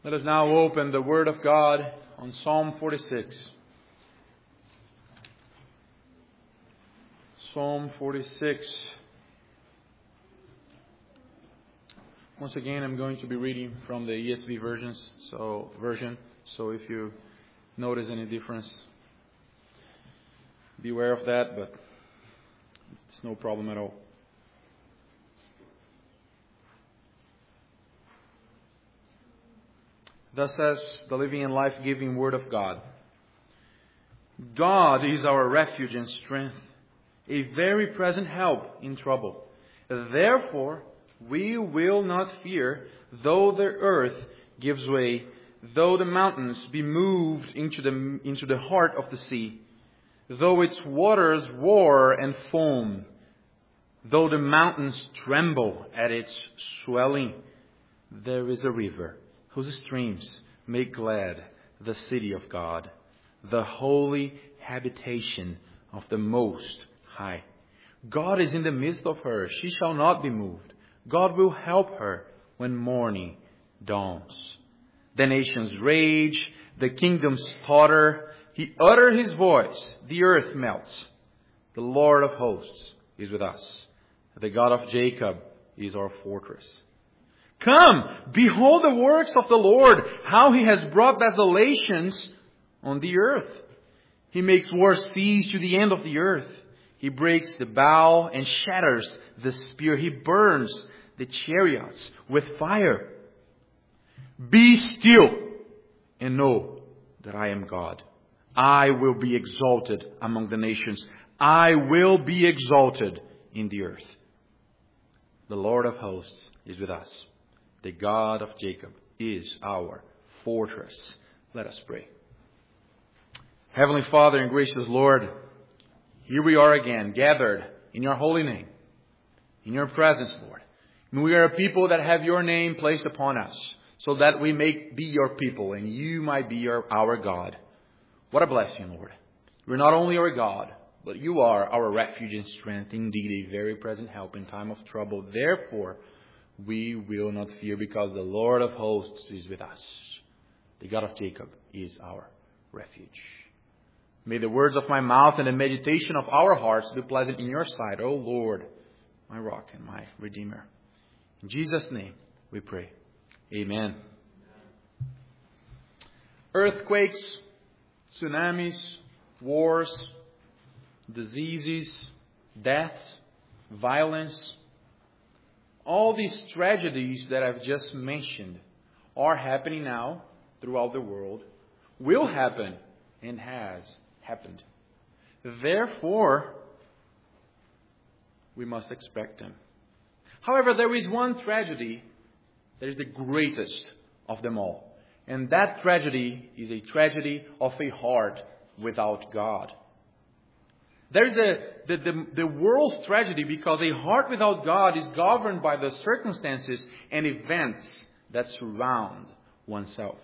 Let us now open the Word of God on Psalm 46. Psalm 46. Once again, I'm going to be reading from the ESV version. So if you notice any difference, beware of that, but it's no problem at all. Thus says the living and life-giving Word of God. God is our refuge and strength, a very present help in trouble. Therefore, we will not fear, though the earth gives way, though the mountains be moved into the heart of the sea, though its waters roar and foam, though the mountains tremble at its swelling. There is a river whose streams make glad the city of God, the holy habitation of the Most High. God is in the midst of her. She shall not be moved. God will help her when morning dawns. The nations rage, the kingdoms totter. He utters his voice, the earth melts. The Lord of hosts is with us. The God of Jacob is our fortress. Come, behold the works of the Lord, how He has brought desolations on the earth. He makes war cease to the end of the earth. He breaks the bow and shatters the spear. He burns the chariots with fire. Be still and know that I am God. I will be exalted among the nations. I will be exalted in the earth. The Lord of hosts is with us. The God of Jacob is our fortress. Let us pray. Heavenly Father and gracious Lord, here we are again, gathered in your holy name, in your presence, Lord. And we are a people that have your name placed upon us, so that we may be your people and you might be our God. What a blessing, Lord. You're not only our God, but you are our refuge and strength, indeed a very present help in time of trouble. Therefore, we will not fear, because the Lord of hosts is with us. The God of Jacob is our refuge. May the words of my mouth and the meditation of our hearts be pleasant in your sight, O Lord, my rock and my redeemer. In Jesus' name we pray. Amen. Earthquakes, tsunamis, wars, diseases, deaths, violence, all these tragedies that I've just mentioned are happening now throughout the world, will happen, and has happened. Therefore, we must expect them. However, there is one tragedy that is the greatest of them all. And that tragedy is a tragedy of a heart without God. There's the world's tragedy, because a heart without God is governed by the circumstances and events that surround oneself.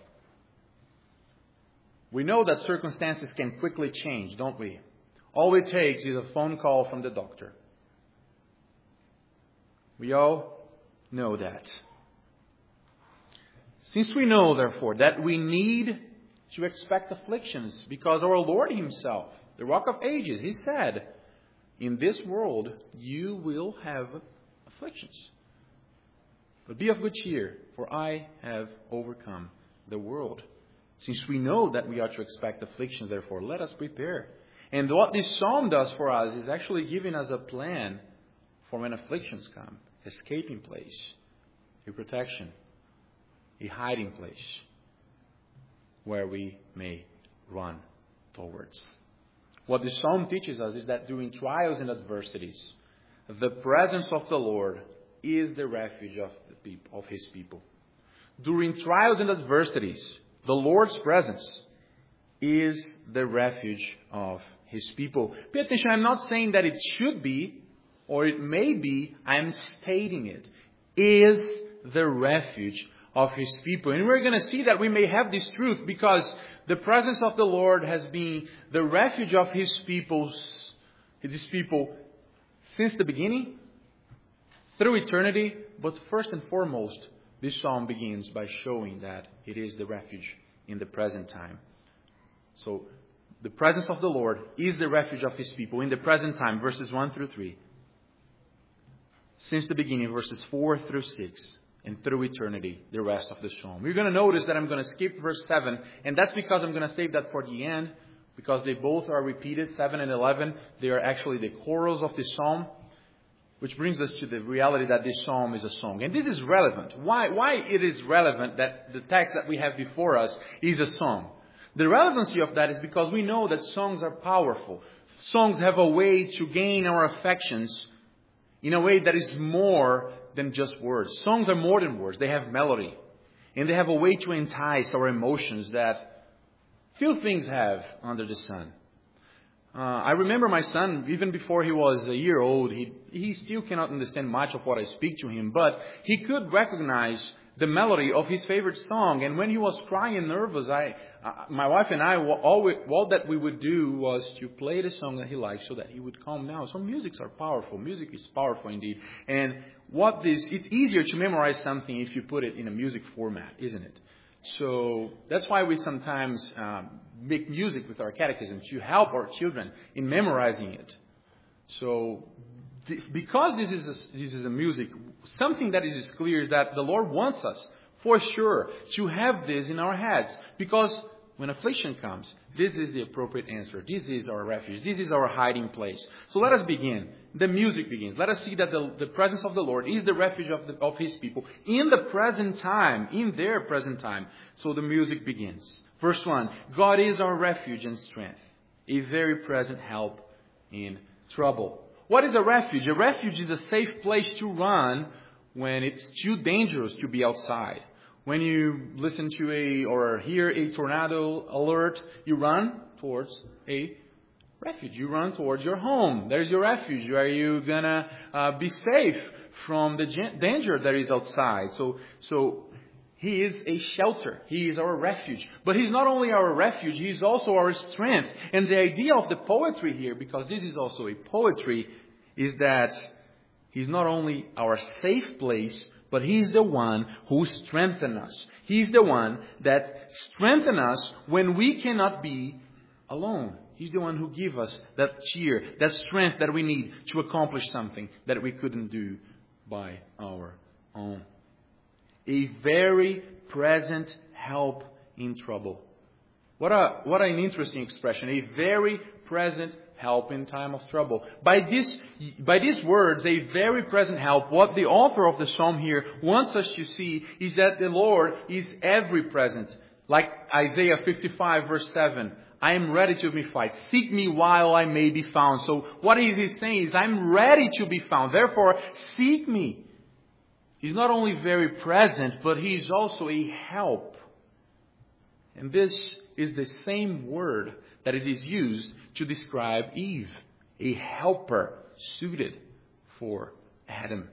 We know that circumstances can quickly change, don't we? All it takes is a phone call from the doctor. We all know that. Since we know, therefore, that we need to expect afflictions, because our Lord Himself, the Rock of Ages, He said, in this world you will have afflictions. But be of good cheer, for I have overcome the world. Since we know that we are to expect afflictions, therefore, let us prepare. And what this psalm does for us is actually giving us a plan for when afflictions come. Escaping place, a protection, a hiding place where we may run towards. What this psalm teaches us is that during trials and adversities, the presence of the Lord is the refuge of His people. During trials and adversities, the Lord's presence is the refuge of His people. Pay attention, I'm not saying that it should be, or it may be, I'm stating it. Is the refuge of His people. And we're going to see that we may have this truth because the presence of the Lord has been the refuge of His people since the beginning, through eternity, but first and foremost, This psalm begins by showing that it is the refuge in the present time. So, the presence of the Lord is the refuge of His people in the present time, verses 1 through 3. Since the beginning, verses 4 through 6, and through eternity, the rest of the psalm. You're going to notice that I'm going to skip verse 7, and that's because I'm going to save that for the end, because they both are repeated, 7 and 11. They are actually the chorals of this psalm, which brings us to the reality that this psalm is a song. And this is relevant. Why it is relevant that the text that we have before us is a song? The relevancy of that is because we know that songs are powerful. Songs have a way to gain our affections in a way that is more than just words. Songs are more than words. They have melody. And they have a way to entice our emotions that few things have under the sun. I remember my son, even before he was a year old, he still cannot understand much of what I speak to him, but he could recognize the melody of his favorite song. And when he was crying and nervous, my wife and I, all that we would do was to play the song that he liked so that he would calm down. So musics are powerful. Music is powerful indeed. And it's easier to memorize something if you put it in a music format, isn't it? So that's why we sometimes make music with our catechism to help our children in memorizing it. So because this is a music, something that is clear is that the Lord wants us, for sure, to have this in our heads. Because when affliction comes, this is the appropriate answer. This is our refuge. This is our hiding place. So let us begin. The music begins. Let us see that the presence of the Lord is the refuge of His people in the present time, in their present time. So the music begins. Verse 1, God is our refuge and strength, a very present help in trouble. What is a refuge? A refuge is a safe place to run when it's too dangerous to be outside. When you listen to or hear a tornado alert, you run towards a refuge. You run towards your home. There's your refuge. Where you're gonna be safe from the danger that is outside. So He is a shelter. He is our refuge. But He's not only our refuge, He is also our strength. And the idea of the poetry here, because this is also a poetry, is that He's not only our safe place, but He's the one who strengthens us. He's the one that strengthens us when we cannot be alone. He's the one who gives us that cheer, that strength that we need to accomplish something that we couldn't do by our own. A very present help in trouble. What an interesting expression. A very present help in time of trouble. By these words, a very present help, what the author of the psalm here wants us to see is that the Lord is ever present. Like Isaiah 55 verse 7. I am ready to be found. Seek me while I may be found. So what is he saying is, I'm ready to be found. Therefore, seek me. He's not only very present, but He's also a help. And this is the same word that it is used to describe Eve. A helper suited for Adam.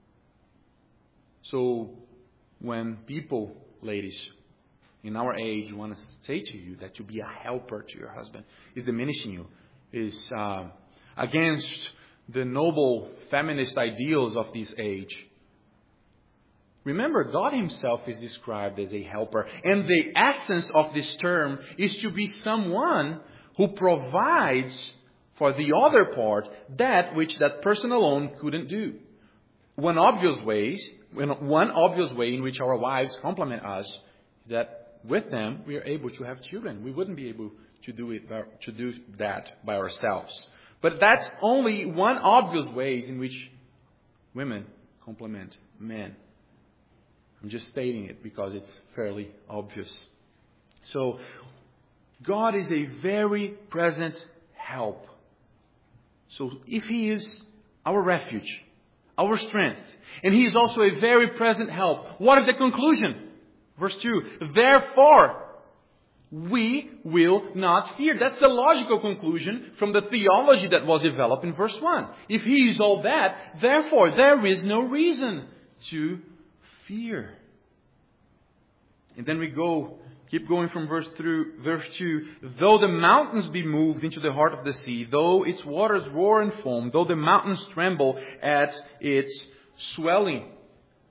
So when people, ladies, in our age want to say to you that to be a helper to your husband is diminishing you, is against the noble feminist ideals of this age. Remember, God Himself is described as a helper. And the essence of this term is to be someone who provides for the other part that which that person alone couldn't do. One obvious way in which our wives complement us is that with them we are able to have children. We wouldn't be able to do that by ourselves. But that's only one obvious way in which women complement men. I'm just stating it because it's fairly obvious. So, God is a very present help. So, if He is our refuge, our strength, and He is also a very present help, what is the conclusion? Verse 2, therefore, we will not fear. That's the logical conclusion from the theology that was developed in verse 1. If He is all that, therefore, there is no reason to fear. And then we keep going from verse 2. Though the mountains be moved into the heart of the sea, though its waters roar and foam, though the mountains tremble at its swelling.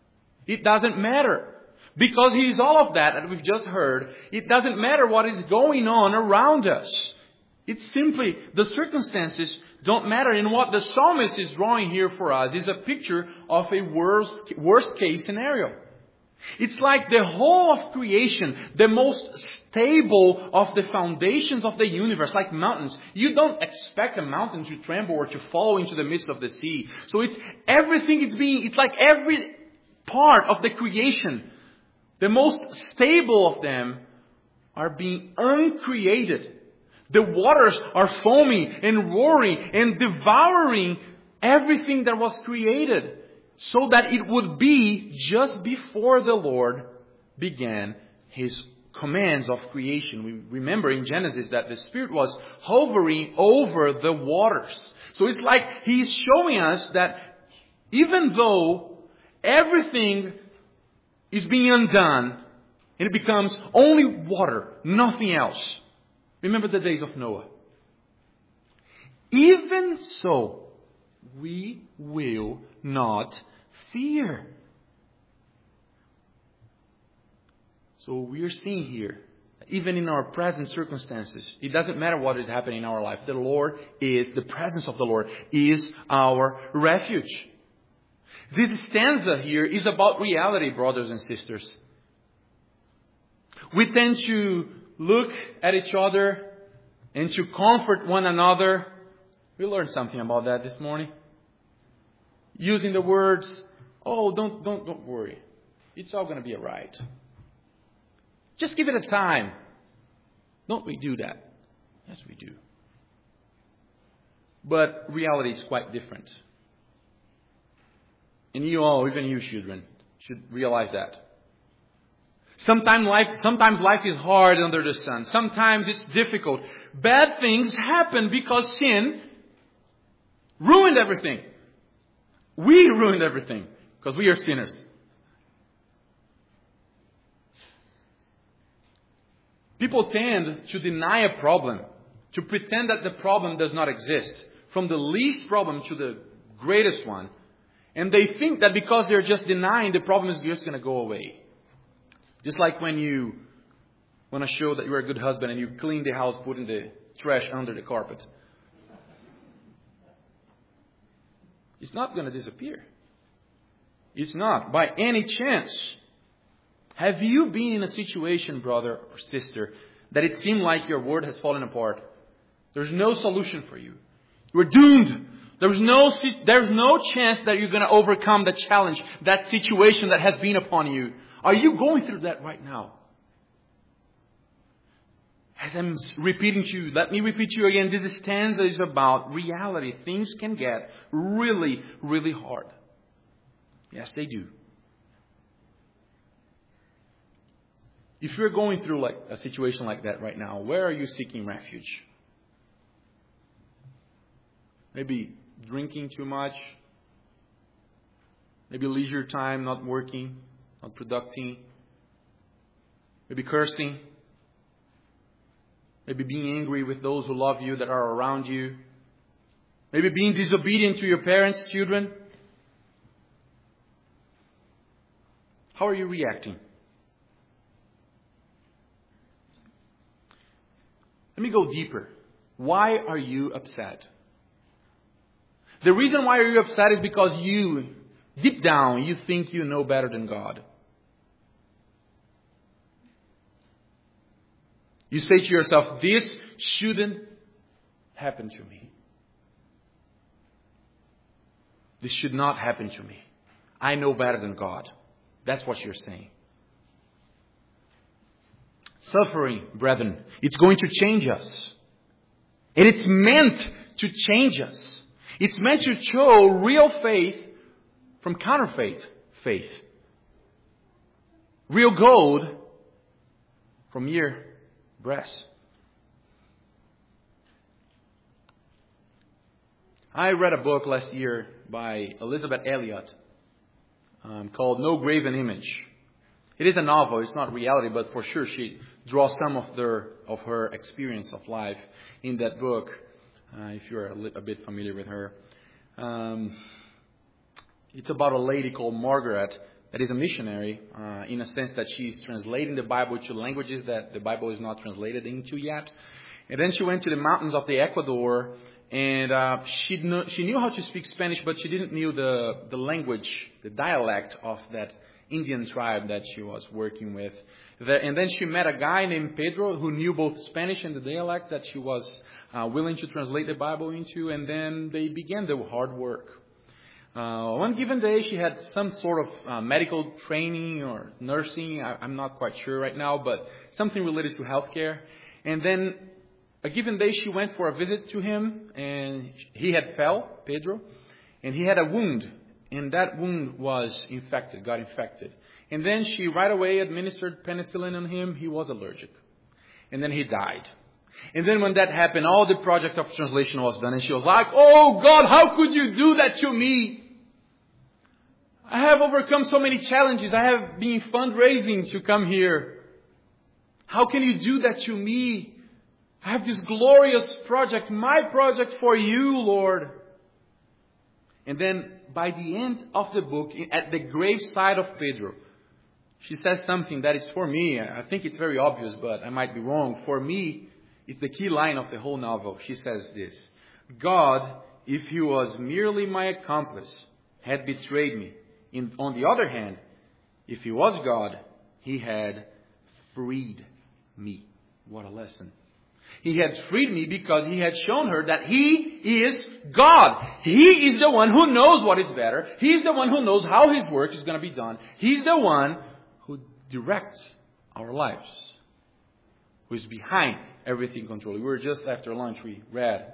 It doesn't matter. Because He is all of that we've just heard. It doesn't matter what is going on around us. It's simply the circumstances don't matter. And what the psalmist is drawing here for us is a picture of a worst case scenario. It's like the whole of creation, the most stable of the foundations of the universe, like mountains. You don't expect a mountain to tremble or to fall into the midst of the sea. So it's like every part of the creation, the most stable of them are being uncreated. The waters are foaming and roaring and devouring everything that was created, so that it would be just before the Lord began His commands of creation. We remember in Genesis that the Spirit was hovering over the waters. So it's like He's showing us that even though everything is being undone and it becomes only water, nothing else. Remember the days of Noah. Even so, we will not fear. So we are seeing here, even in our present circumstances, it doesn't matter what is happening in our life. The presence of the Lord is our refuge. This stanza here is about reality, brothers and sisters. We tend to look at each other and to comfort one another. We learned something about that this morning. Using the words, "Oh, don't worry. It's all going to be all right. Just give it a time." Don't we do that? Yes, we do. But reality is quite different. And you all, even you children, should realize that. Sometimes life is hard under the sun. Sometimes it's difficult. Bad things happen because sin ruined everything. We ruined everything because we are sinners. People tend to deny a problem, to pretend that the problem does not exist, from the least problem to the greatest one. And they think that because they're just denying, the problem is just going to go away. Just like when you want to show that you're a good husband and you clean the house, putting the trash under the carpet. It's not going to disappear. It's not, by any chance. Have you been in a situation, brother or sister, that it seemed like your world has fallen apart? There's no solution for you. You're doomed. There's no chance that you're going to overcome the challenge, that situation that has been upon you. Are you going through that right now? As I'm repeating to you, let me repeat to you again, this stanza is about reality. Things can get really, really hard. Yes, they do. If you're going through like a situation like that right now, where are you seeking refuge? Maybe drinking too much. Maybe leisure time, not working, not productive. Maybe cursing. Maybe being angry with those who love you that are around you. Maybe being disobedient to your parents, children. How are you reacting? Let me go deeper. Why are you upset? The reason why you're upset is because you, deep down, you think you know better than God. You say to yourself, this shouldn't happen to me. This should not happen to me. I know better than God. That's what you're saying. Suffering, brethren, it's going to change us. And it's meant to change us. It's meant to show real faith from counterfeit faith. Real gold from mere brass. I read a book last year by Elizabeth Elliot called No Graven Image. It is a novel. It's not reality, but for sure she draws some of her experience of life in that book. If you're a bit familiar with her, it's about a lady called Margaret that is a missionary, in a sense that she's translating the Bible to languages that the Bible is not translated into yet. And then she went to the mountains of the Ecuador, and she knew how to speak Spanish, but she didn't know the language, the dialect of that Indian tribe that she was working with. And then she met a guy named Pedro who knew both Spanish and the dialect that she was willing to translate the Bible into, and then they began the hard work. One given day, she had some sort of medical training or nursing. I'm not quite sure right now, but something related to healthcare. And then a given day, she went for a visit to him, and he had fell, Pedro, and he had a wound, and that wound was infected, got infected. And then she right away administered penicillin on him. He was allergic. And then he died. And then when that happened, all the project of translation was done, and she was like, "Oh God, how could you do that to me? I have overcome so many challenges. I have been fundraising to come here. How can you do that to me? I have this glorious project, my project for you, Lord." And then by the end of the book, at the graveside of Pedro, she says something that is for me. I think it's very obvious, but I might be wrong. For me, it's the key line of the whole novel. She says this: "God, if he was merely my accomplice, had betrayed me. On the other hand, if he was God, he had freed me." What a lesson. He had freed me because he had shown her that he is God. He is the one who knows what is better. He is the one who knows how his work is going to be done. He's the one who directs our lives, who is behind everything controlling. We were just after lunch, we read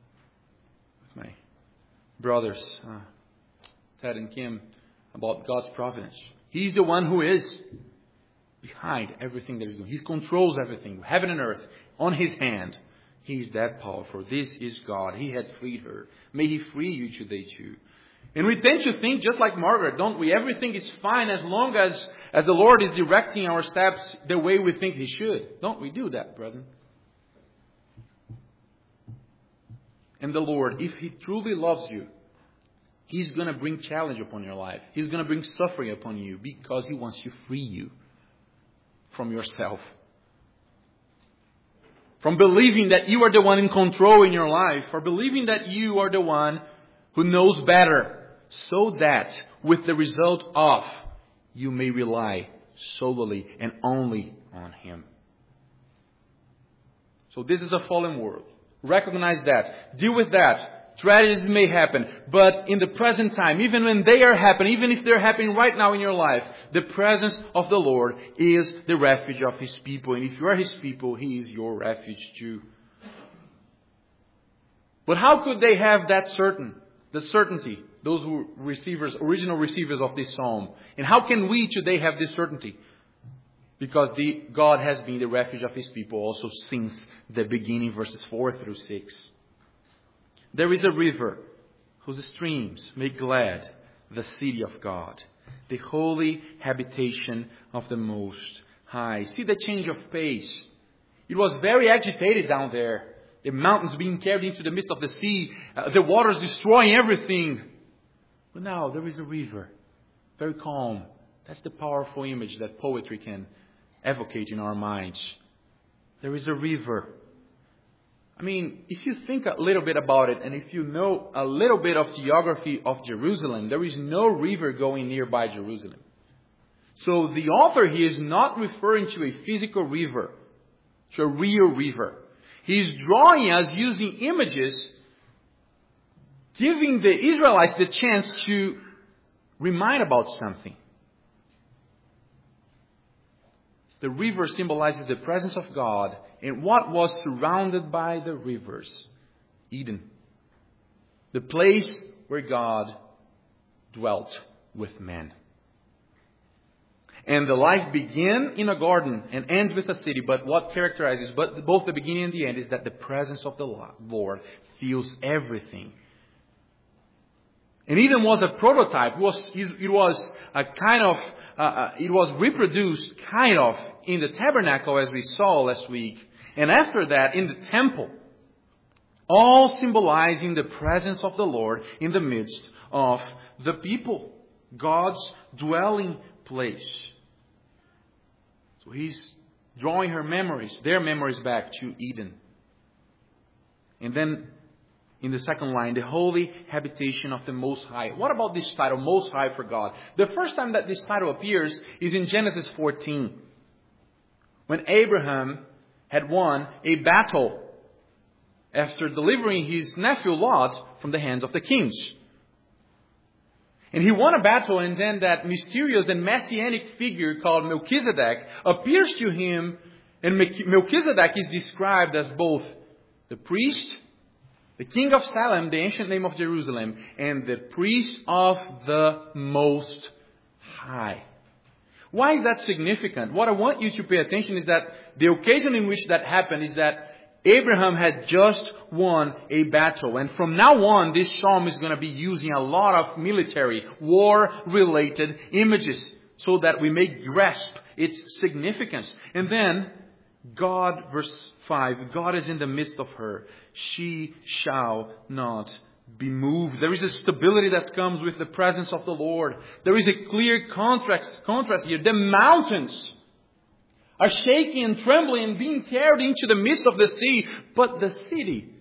with my brothers, Ted and Kim, about God's providence. He's the one who is behind everything that he's doing. He controls everything, heaven and earth, on his hand. He's that powerful. This is God. He had freed her. May he free you today too. And we tend to think, just like Margaret, don't we? Everything is fine as long as the Lord is directing our steps the way we think he should. Don't we do that, brethren? And the Lord, if he truly loves you, he's going to bring challenge upon your life. He's going to bring suffering upon you because he wants to free you from yourself. From believing that you are the one in control in your life, or believing that you are the one who knows better, so that with the result of, you may rely solely and only on him. So this is a fallen world. Recognize that. Deal with that. Tragedies may happen, but in the present time, even when they are happening, even if they're happening right now in your life, the presence of the Lord is the refuge of his people. And if you are his people, he is your refuge too. But how could they have that certainty, those original receivers of this psalm? And how can we today have this certainty? Because God has been the refuge of his people also since the beginning, verses 4 through 6. There is a river whose streams make glad the city of God, the holy habitation of the Most High. See the change of pace. It was very agitated down there. The mountains being carried into the midst of the sea, the waters destroying everything. But now there is a river, very calm. That's the powerful image that poetry can evocate in our minds. There is a river. I mean, if you think a little bit about it, and if you know a little bit of geography of Jerusalem, there is no river going nearby Jerusalem. So the author here is not referring to a physical river, to a real river. He's drawing us using images, giving the Israelites the chance to remind about something. The river symbolizes the presence of God and what was surrounded by the rivers. Eden. The place where God dwelt with men. And the life began in a garden and ends with a city. But what characterizes both the beginning and the end is that the presence of the Lord fills everything. And Eden was a prototype. It was a kind of, it was reproduced kind of in the tabernacle as we saw last week. And after that in the temple. All symbolizing the presence of the Lord in the midst of the people. God's dwelling place. So He's drawing her memories, their memories back to Eden. And then in the second line, the holy habitation of the Most High. What about this title, Most High for God? The first time that this title appears is in Genesis 14. When Abraham had won a battle after delivering his nephew Lot from the hands of the kings. And he won a battle, and then that mysterious and messianic figure called Melchizedek appears to him. And Melchizedek is described as both the priest, the king of Salem, the ancient name of Jerusalem, and the priest of the Most High. Why is that significant? What I want you to pay attention is that the occasion in which that happened is that Abraham had just won a battle. And from now on, this psalm is going to be using a lot of military, war-related images so that we may grasp its significance. And then, God, verse 5, God is in the midst of her. She shall not be moved. There is a stability that comes with the presence of the Lord. There is a clear contrast here. The mountains are shaking and trembling and being carried into the midst of the sea. But the city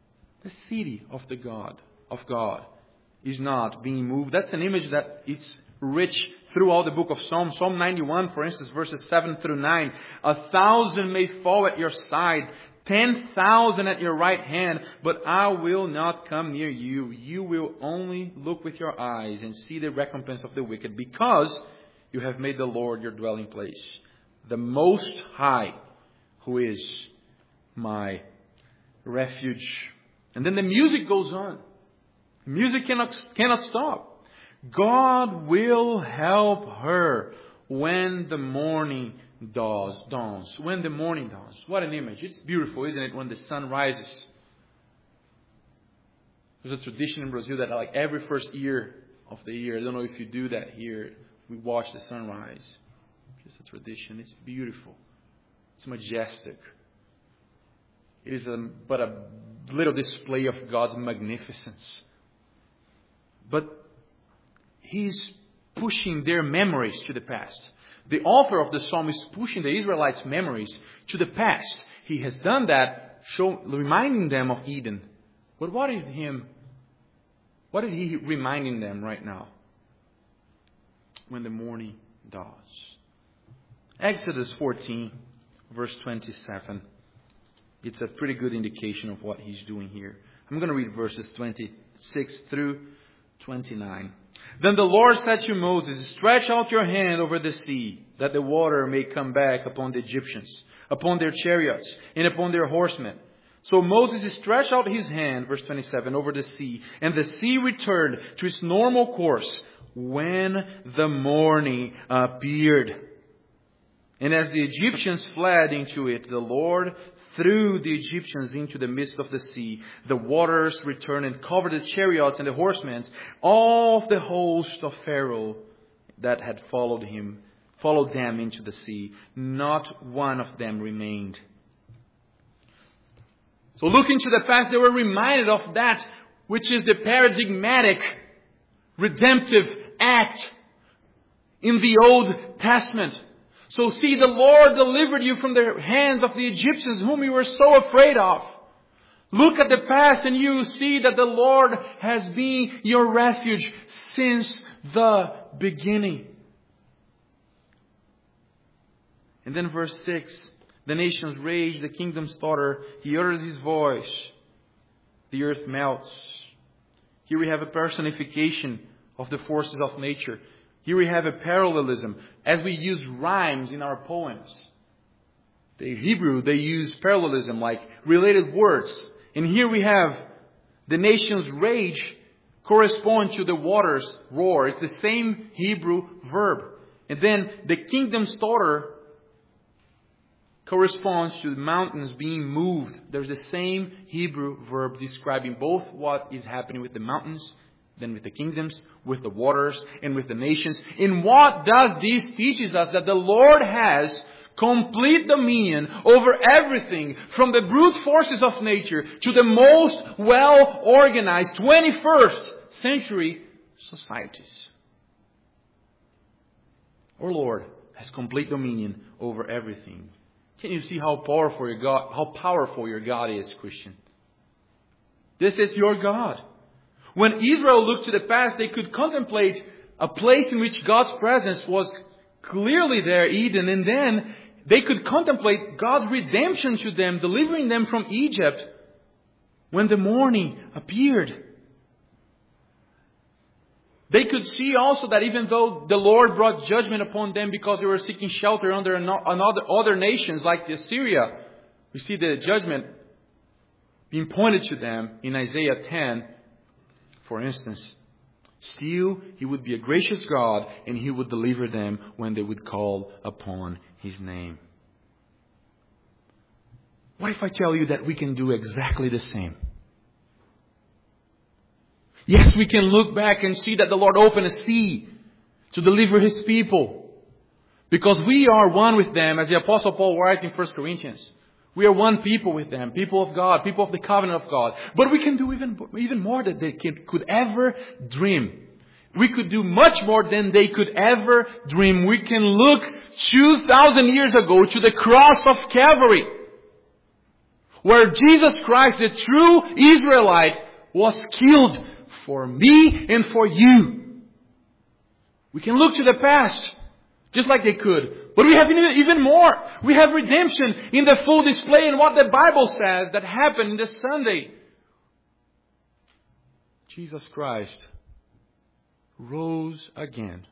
of God is not being moved. That's an image that it's rich throughout the book of Psalms. Psalm 91, for instance, verses 7 through 9. 1,000 may fall at your side, 10,000 at your right hand, but I will not come near you. You will only look with your eyes and see the recompense of the wicked, because you have made the Lord your dwelling place, the Most High, who is my refuge. And then the music goes on. Music cannot stop. God will help her when the morning dawns. When the morning dawns. What an image. It's beautiful, isn't it, when the sun rises. There's a tradition in Brazil that like every first year of the year, I don't know if you do that here, we watch the sunrise. It's a tradition. It's beautiful. It's majestic. It is but a little display of God's magnificence. But He's pushing their memories to the past. The author of the psalm is pushing the Israelites' memories to the past. He has done that, reminding them of Eden. But what is he reminding them right now? When the morning dawns. Exodus 14, verse 27. It's a pretty good indication of what he's doing here. I'm going to read verses 26 through 29. Then the Lord said to Moses, stretch out your hand over the sea, that the water may come back upon the Egyptians, upon their chariots, and upon their horsemen. So Moses stretched out his hand, verse 27, over the sea, and the sea returned to its normal course when the morning appeared. And as the Egyptians fled into it, the Lord threw the Egyptians into the midst of the sea. The waters returned and covered the chariots and the horsemen. All of the host of Pharaoh that had followed them into the sea. Not one of them remained. So looking to the past, they were reminded of that which is the paradigmatic redemptive act in the Old Testament. So see, the Lord delivered you from the hands of the Egyptians whom you were so afraid of. Look at the past and you see that the Lord has been your refuge since the beginning. And then verse 6. The nations rage, the kingdoms totter. He utters his voice. The earth melts. Here we have a personification of the forces of nature. Here we have a parallelism. As we use rhymes in our poems, the Hebrew, they use parallelism like related words. And here we have the nation's rage correspond to the water's roar. It's the same Hebrew verb. And then the kingdom's totter corresponds to the mountains being moved. There's the same Hebrew verb describing both what is happening with the mountains, then with the kingdoms, with the waters, and with the nations. And what does this teaches us? That the Lord has complete dominion over everything, from the brute forces of nature to the most well-organized 21st century societies. our Lord has complete dominion over everything. Can you see how powerful your God is, Christian? This is your God. When Israel looked to the past, they could contemplate a place in which God's presence was clearly there, Eden, and then they could contemplate God's redemption to them, delivering them from Egypt when the morning appeared. They could see also that even though the Lord brought judgment upon them because they were seeking shelter under other nations like Assyria, we see the judgment being pointed to them in Isaiah 10, for instance. Still, He would be a gracious God and He would deliver them when they would call upon His name. What if I tell you that we can do exactly the same? Yes, we can look back and see that the Lord opened a sea to deliver His people. Because we are one with them, as the Apostle Paul writes in 1 Corinthians. We are one people with them, people of God, people of the covenant of God. But we can do even more than they could ever dream. We could do much more than they could ever dream. We can look 2,000 years ago to the cross of Calvary, where Jesus Christ, the true Israelite, was killed for me and for you. We can look to the past, just like they could. But we have even more. We have redemption in the full display in what the Bible says that happened in the Sunday. Jesus Christ rose again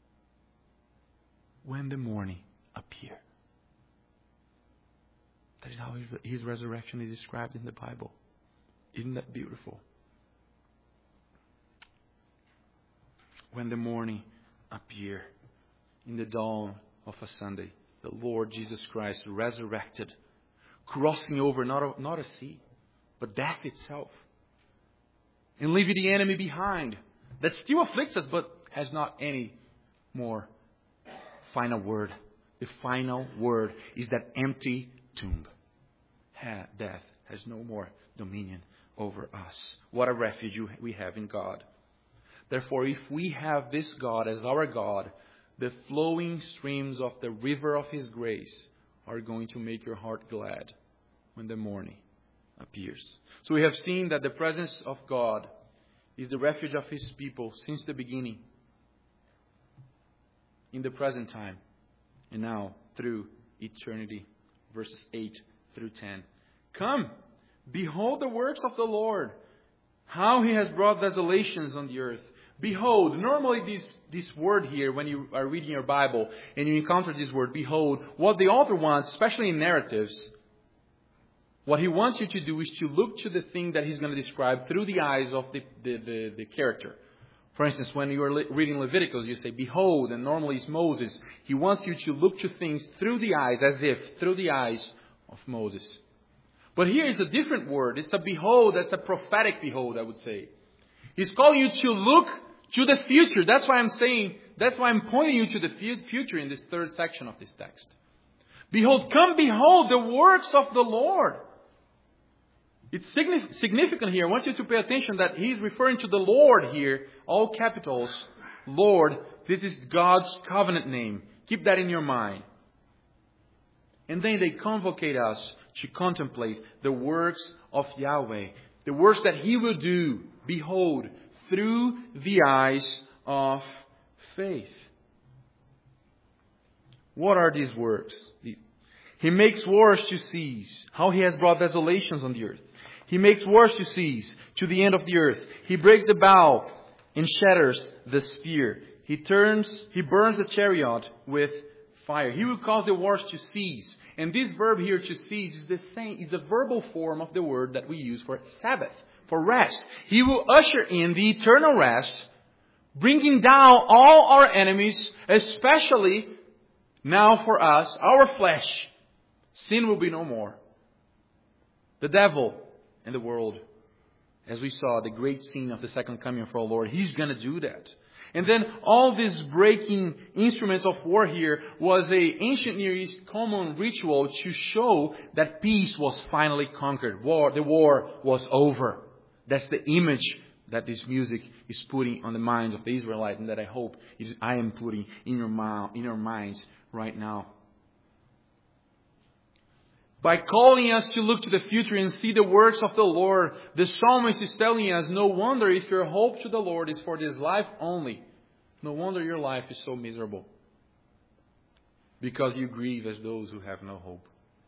when the morning appeared. That is how His resurrection is described in the Bible. Isn't that beautiful? When the morning appeared, in the dawn of a Sunday, the Lord Jesus Christ resurrected, crossing over not a sea, but death itself, and leaving the enemy behind, that still afflicts us, but has not any more final word. The final word is that empty tomb. Death has no more dominion over us. What a refuge we have in God. Therefore, if we have this God as our God, the flowing streams of the river of His grace are going to make your heart glad when the morning appears. So we have seen that the presence of God is the refuge of His people since the beginning, in the present time, and now through eternity. Verses 8 through 10. Come, behold the works of the Lord, how He has brought desolations on the earth. Behold, normally this word here, when you are reading your Bible and you encounter this word, behold, what the author wants, especially in narratives, what he wants you to do is to look to the thing that he's going to describe through the eyes of the character. For instance, when you are reading Leviticus, you say, behold, and normally it's Moses. He wants you to look to things through the eyes, as if through the eyes of Moses. But here is a different word. It's a behold. That's a prophetic behold, I would say. He's calling you to look to the future. That's why I'm pointing you to the future in this third section of this text. Behold, come behold the works of the Lord. It's significant here. I want you to pay attention that he's referring to the Lord here, all capitals. Lord, this is God's covenant name. Keep that in your mind. And then they convocate us to contemplate the works of Yahweh. The works that He will do, behold, through the eyes of faith. What are these works? He makes wars to cease. How He has brought desolations on the earth. He makes wars to cease to the end of the earth. He breaks the bow and shatters the spear. He burns the chariot with fire. He will cause the wars to cease. And this verb here, to cease, is the verbal form of the word that we use for Sabbath, for rest. He will usher in the eternal rest, bringing down all our enemies, especially now for us, our flesh. Sin will be no more. The devil and the world, as we saw, the great scene of the second coming of our Lord, He's going to do that. And then all these breaking instruments of war here was an ancient Near East common ritual to show that peace was finally conquered. The war was over. That's the image that this music is putting on the minds of the Israelites, and that I hope I am putting in your minds right now. By calling us to look to the future and see the works of the Lord, the psalmist is telling us, no wonder if your hope to the Lord is for this life only, no wonder your life is so miserable. Because you grieve as those who have no hope.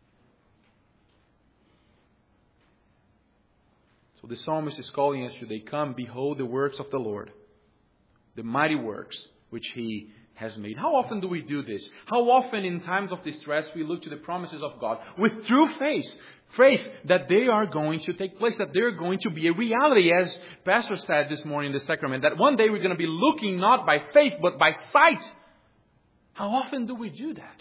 So the psalmist is calling us today, come, behold the works of the Lord, the mighty works which He has made. How often do we do this? How often in times of distress we look to the promises of God with true faith that they are going to take place, that they're going to be a reality, as Pastor said this morning in the sacrament, that one day we're going to be looking not by faith but by sight. How often do we do that?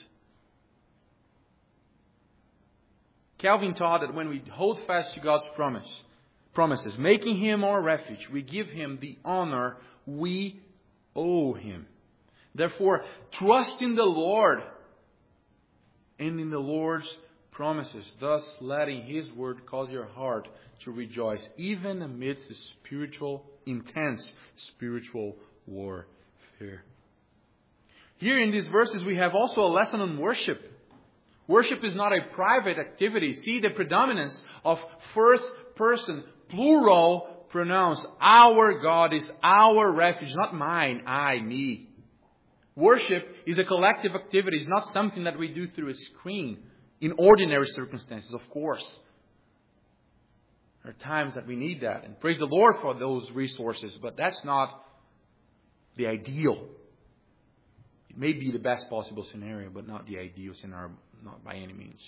Calvin taught that when we hold fast to God's promises, making Him our refuge, we give Him the honor we owe Him. Therefore, trust in the Lord and in the Lord's promises, thus letting His word cause your heart to rejoice, even amidst the intense spiritual warfare. Here in these verses, we have also a lesson on worship. Worship is not a private activity. See the predominance of first person, plural pronouns. Our God is our refuge, not mine, I, me. Worship is a collective activity. It's not something that we do through a screen in ordinary circumstances, of course. There are times that we need that. And praise the Lord for those resources. But that's not the ideal. It may be the best possible scenario, but not the ideal scenario, not by any means.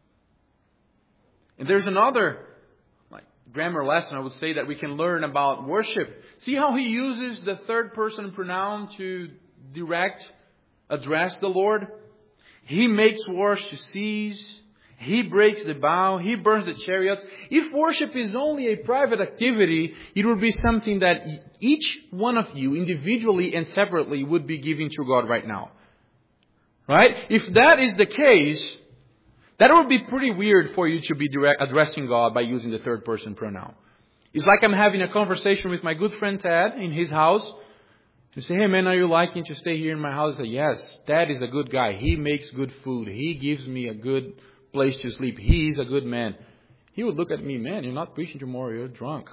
And there's another grammar lesson, I would say, that we can learn about worship. See how he uses the third person pronoun to address the Lord? He makes wars to cease. He breaks the bow. He burns the chariots. If worship is only a private activity, it would be something that each one of you, individually and separately, would be giving to God right now. Right? If that is the case, that would be pretty weird for you to be addressing God by using the third person pronoun. It's like I'm having a conversation with my good friend Ted in his house. To say, hey man, are you liking to stay here in my house? I say, yes, Ted is a good guy. He makes good food. He gives me a good place to sleep. He's a good man. He would look at me, man, you're not preaching tomorrow, you're drunk.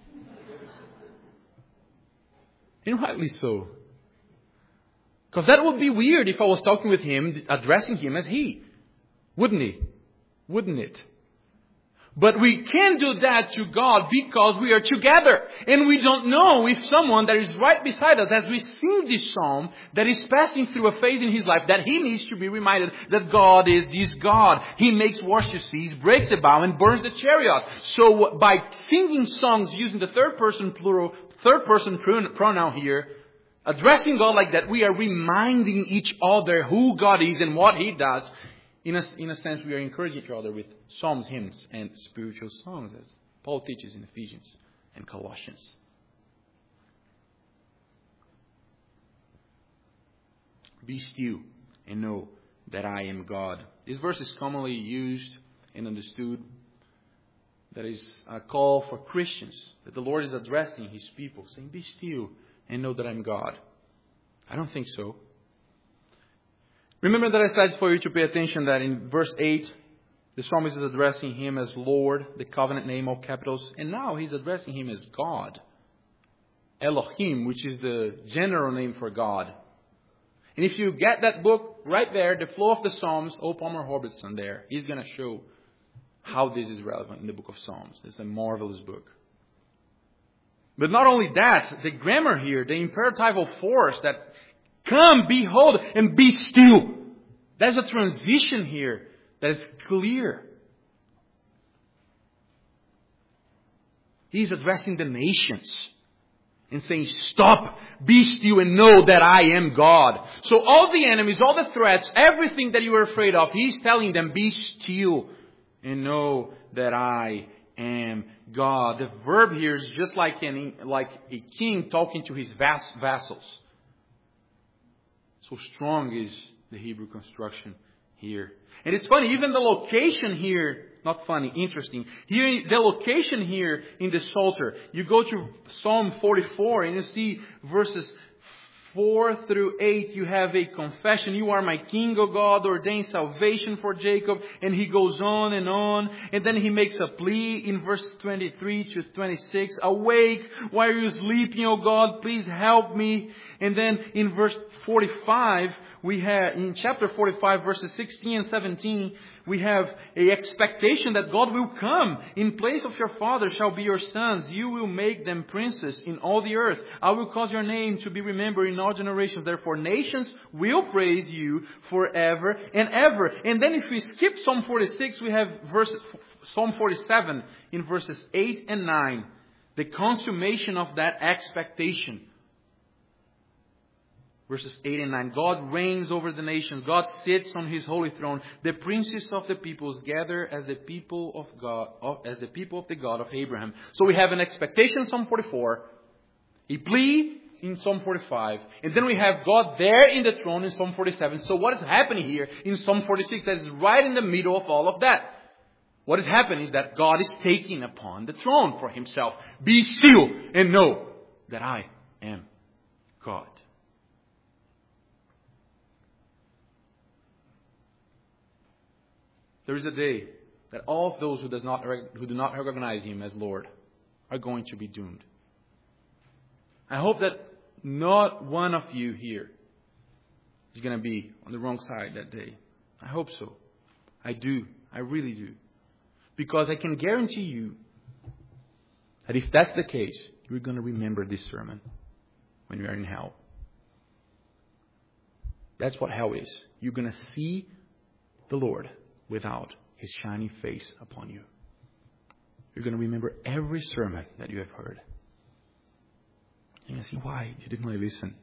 And rightly so. Because that would be weird if I was talking with him, addressing him as he. Wouldn't he? Wouldn't it? But we can do that to God because we are together. And we don't know if someone that is right beside us, as we sing this psalm, that is passing through a phase in his life, that he needs to be reminded that God is this God. He makes wars to cease, breaks the bow, and burns the chariot. So by singing songs using the third person pronoun here, addressing God like that, we are reminding each other who God is and what He does. In a sense, we are encouraging each other with psalms, hymns, and spiritual songs, as Paul teaches in Ephesians and Colossians. Be still and know that I am God. This verse is commonly used and understood. That is a call for Christians, that the Lord is addressing His people, saying, be still and know that I'm God. I don't think so. Remember that I said for you to pay attention that in verse 8, the psalmist is addressing Him as Lord, the covenant name, all capitals. And now he's addressing Him as God. Elohim, which is the general name for God. And if you get that book right there, The Flow of the Psalms, O. Palmer Robertson there, he's going to show how this is relevant in the book of Psalms. It's a marvelous book. But not only that, the grammar here, the imperatival force that come, behold, and be still. There's a transition here that is clear. He's addressing the nations and saying, stop, be still, and know that I am God. So all the enemies, all the threats, everything that you were afraid of, He's telling them, be still and know that I am God. The verb here is just like a king talking to his vassals. So strong is the Hebrew construction here. And it's funny, even the location here not funny, interesting. Here, the location here in the Psalter, you go to Psalm 44 and you see verses 4 through 8, you have a confession. You are my king, O God, ordain salvation for Jacob. And he goes on. And then he makes a plea in verse 23 to 26. Awake, why are you sleeping, O God? Please help me. And then in verse 45, we have, in chapter 45, verses 16 and 17, we have a expectation that God will come. In place of your father shall be your sons. You will make them princes in all the earth. I will cause your name to be remembered in all generations. Therefore, nations will praise you forever and ever. And then if we skip Psalm 46, we have Psalm 47 in verses 8 and 9. The consummation of that expectation. Verses 8 and 9. God reigns over the nations. God sits on His holy throne. The princes of the peoples gather as the people of God, as the people of the God of Abraham. So we have an expectation in Psalm 44, a plea in Psalm 45, and then we have God there in the throne in Psalm 47. So what is happening here in Psalm 46? That is right in the middle of all of that. What is happening is that God is taking upon the throne for Himself. Be still and know that I am God. There is a day that all of those who do not recognize Him as Lord are going to be doomed. I hope that not one of you here is going to be on the wrong side that day. I hope so. I do. I really do. Because I can guarantee you that if that's the case, you're going to remember this sermon when you are in hell. That's what hell is. You're going to see the Lord without His shining face upon you. You're going to remember every sermon that you have heard. You're going to see why you didn't really listen.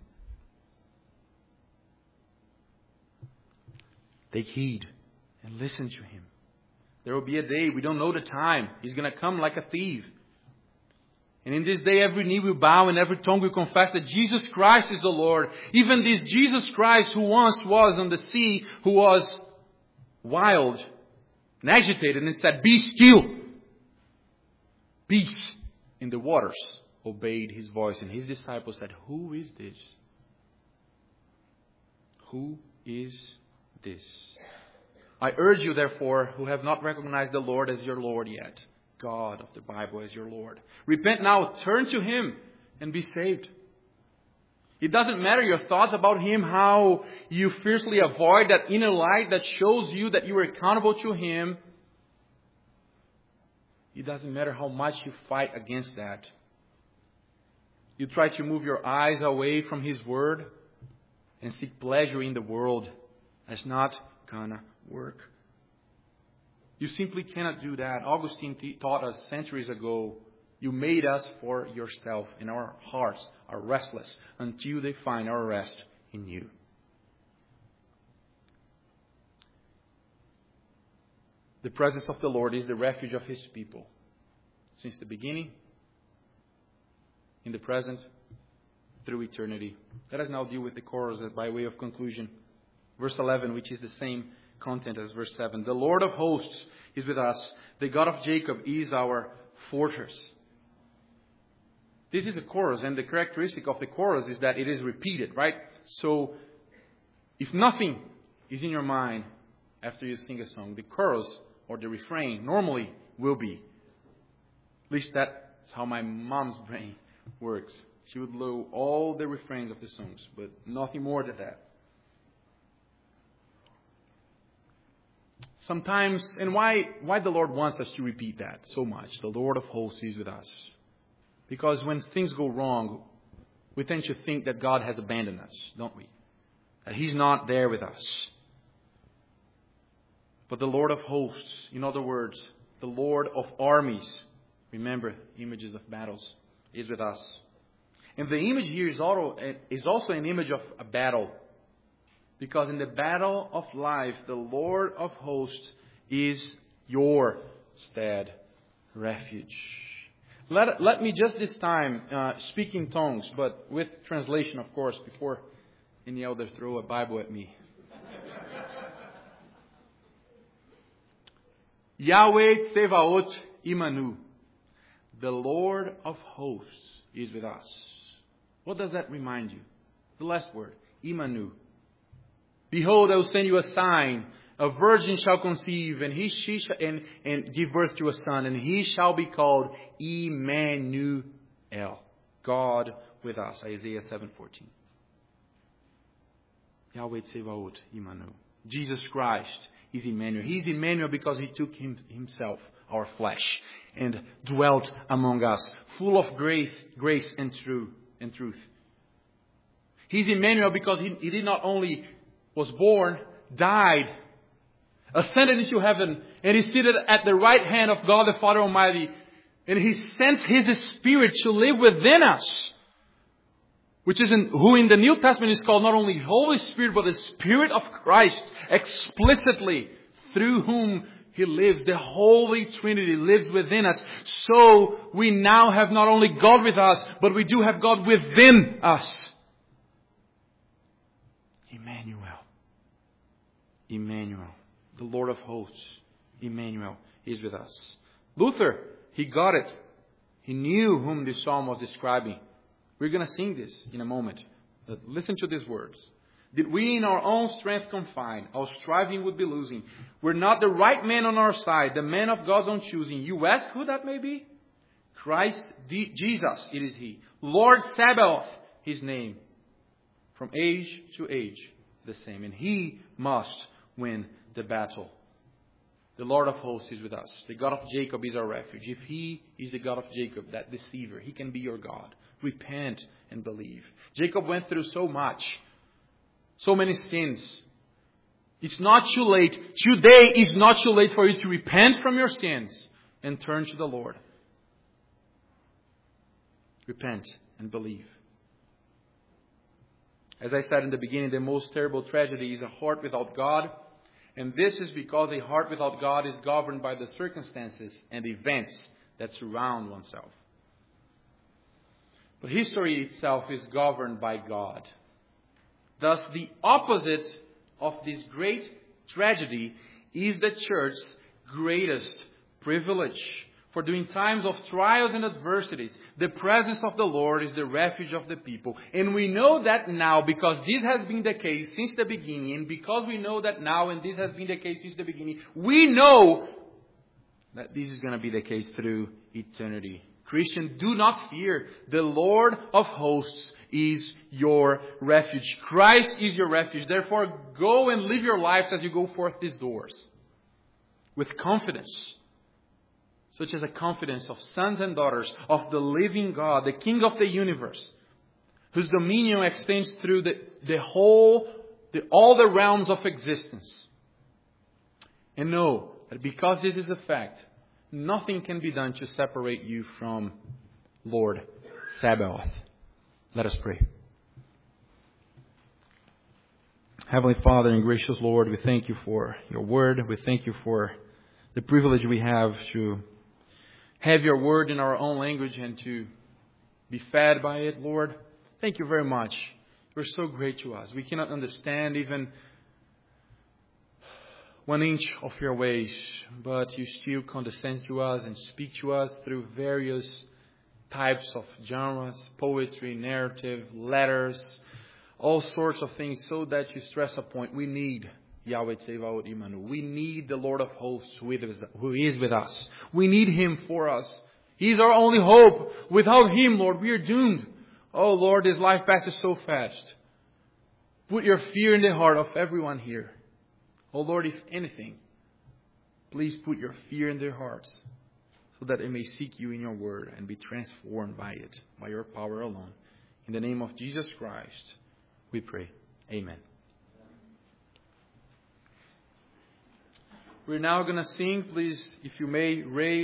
Take heed and listen to Him. There will be a day, we don't know the time. He's going to come like a thief. And in this day, every knee will bow and every tongue will confess that Jesus Christ is the Lord. Even this Jesus Christ who once was on the sea, who was wild and agitated and said, "Be still." Peace in the waters obeyed His voice. And His disciples said, "Who is this? Who is this?" I urge you, therefore, who have not recognized the Lord as your Lord yet, God of the Bible as your Lord, repent now, turn to Him and be saved. It doesn't matter your thoughts about Him, how you fiercely avoid that inner light that shows you that you are accountable to Him. It doesn't matter how much you fight against that. You try to move your eyes away from His Word and seek pleasure in the world. That's not gonna work. You simply cannot do that. Augustine taught us centuries ago, you made us for yourself, and our hearts are restless until they find our rest in you. The presence of the Lord is the refuge of His people. Since the beginning, in the present, through eternity. Let us now deal with the chorus by way of conclusion. Verse 11, which is the same content as verse 7. The Lord of hosts is with us. The God of Jacob is our fortress. This is a chorus, and the characteristic of the chorus is that it is repeated, right? So, if nothing is in your mind after you sing a song, the chorus or the refrain normally will be. At least that's how my mom's brain works. She would know all the refrains of the songs, but nothing more than that. Sometimes, and why the Lord wants us to repeat that so much? The Lord of hosts is with us. Because when things go wrong, we tend to think that God has abandoned us, don't we? That He's not there with us. But the Lord of hosts, in other words, the Lord of armies, remember images of battles, is with us. And the image here is also an image of a battle. Because in the battle of life, the Lord of hosts is your stead refuge. Let me just this time speak in tongues, but with translation, of course, before any elder throw a Bible at me. Yahweh Tsevaot Imanu. The Lord of hosts is with us. What does that remind you? The last word, Imanu. Behold, I will send you a sign. A virgin shall conceive, and and give birth to a son, and he shall be called Emmanuel, God with us. Isaiah 7:14. Yahweh Tsevaot Imanu. Jesus Christ is Emmanuel. He is Emmanuel because He took Himself, our flesh, and dwelt among us, full of grace and truth. He is Emmanuel because He did not only was born, died, ascended into heaven, and He's seated at the right hand of God the Father Almighty, and He sent His Spirit to live within us, who in the New Testament is called not only Holy Spirit, but the Spirit of Christ, explicitly, through whom He lives. The Holy Trinity lives within us. So we now have not only God with us, but we do have God within us. Emmanuel, the Lord of hosts, Emmanuel is with us. Luther, he got it. He knew whom this psalm was describing. We're going to sing this in a moment. But listen to these words. Did we in our own strength confine, our striving would be losing. We're not the right man on our side, the man of God's own choosing. You ask who that may be? Christ, Jesus, it is He. Lord Sabaoth, His name. From age to age, the same. And He must win the battle. The Lord of hosts is with us. The God of Jacob is our refuge. If He is the God of Jacob, that deceiver, He can be your God. Repent and believe. Jacob went through so much. So many sins. It's not too late. Today is not too late for you to repent from your sins and turn to the Lord. Repent and believe. As I said in the beginning, the most terrible tragedy is a heart without God. And this is because a heart without God is governed by the circumstances and events that surround oneself. But history itself is governed by God. Thus, the opposite of this great tragedy is the church's greatest privilege. For during times of trials and adversities, the presence of the Lord is the refuge of the people. And we know that now because this has been the case since the beginning. And because we know that now and this has been the case since the beginning, we know that this is going to be the case through eternity. Christian, do not fear. The Lord of hosts is your refuge. Christ is your refuge. Therefore, go and live your lives as you go forth these doors with confidence. Such as a confidence of sons and daughters of the living God, the King of the universe, whose dominion extends through all the realms of existence. And know that because this is a fact, nothing can be done to separate you from Lord Sabaoth. Let us pray. Heavenly Father and gracious Lord, we thank You for Your word. We thank You for the privilege we have to have Your word in our own language and to be fed by it, Lord. Thank You very much. You're so great to us. We cannot understand even 1 inch of Your ways, but You still condescend to us and speak to us through various types of genres, poetry, narrative, letters, all sorts of things, so that You stress a point. We need Yahweh Tsevaot Imanu. We need the Lord of hosts who is with us. We need Him for us. He is our only hope. Without Him, Lord, we are doomed. Oh Lord, this life passes so fast. Put Your fear in the heart of everyone here. Oh Lord, if anything, please put Your fear in their hearts so that they may seek You in Your word and be transformed by it, by Your power alone. In the name of Jesus Christ, we pray. Amen. We're now going to sing. Please, if you may, raise